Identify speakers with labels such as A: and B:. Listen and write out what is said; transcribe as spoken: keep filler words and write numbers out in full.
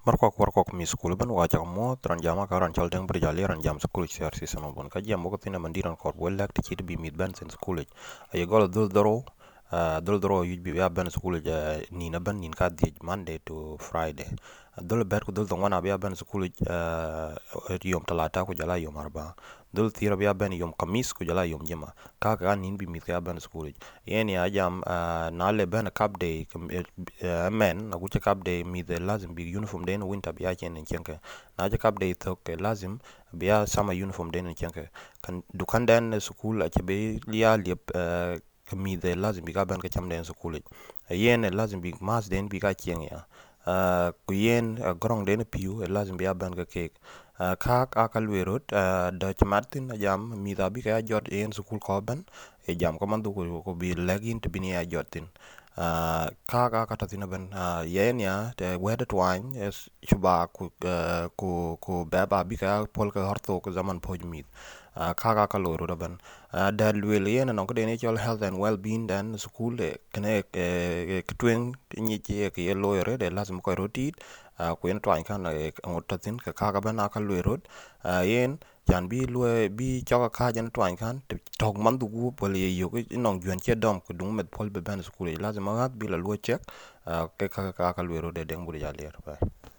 A: Markwak warkwak mi skul ban wacha mo tran jama ka ran chol deng bri jali ran jam skul C R C sama bon ka jam ko tina mandiran kor wel lak ti bi mid ban sen skul ay gol dul doro uh, dul doro yuj bi ya ban skul ja ni na ban nin ka di Monday to Friday dul ber ko dul ngwana bi ya ban skul uh, yom talata ko jala yom arba dul tira bi ya ban yom kamis ko jala yom jema ka ka nin bi mid ka ban skul yen ya jam uh, na le ban kap day uh, men na guche kap day mid lazim bi uniform den winter biya chen chenke na je kap day to ke lazim biya sama uniform den chenke kan dukan den school a be liya liep uh, mi de lazim bi ka ban ka cham den school yen lazim bi mas den bi ka chen ya uh, ku yen uh, grong den piu lazim biya ban ka ke uh, ka ka kalwerot uh, Dutch Martin jam mi da bi ka jot yen school ko ban e jam ko man du ko bi lagin to bi ni ya jotin uh, ka ka ka tatina ben uh, yen ya te wede twany es chuba ku uh, ku ku beba bi ka pol ka harto ko zaman poj mit uh, ka ka ka loro da ben uh, da lwel yen no ko de ni chol health and well being dan school e kene ke twen ni che ke loyre de lazim ko rotit uh, ku en twany kan e ngotatin ka ka ka ben aka lwerot uh, yen chan bi lue bi choka ka jan twany kan tok man du gu pol ye yo ke nong juen che dom ko dung met pol be ban school lazim ma bi la lue check uh, ke ka ka ka lwerot de deng buri ja ler ba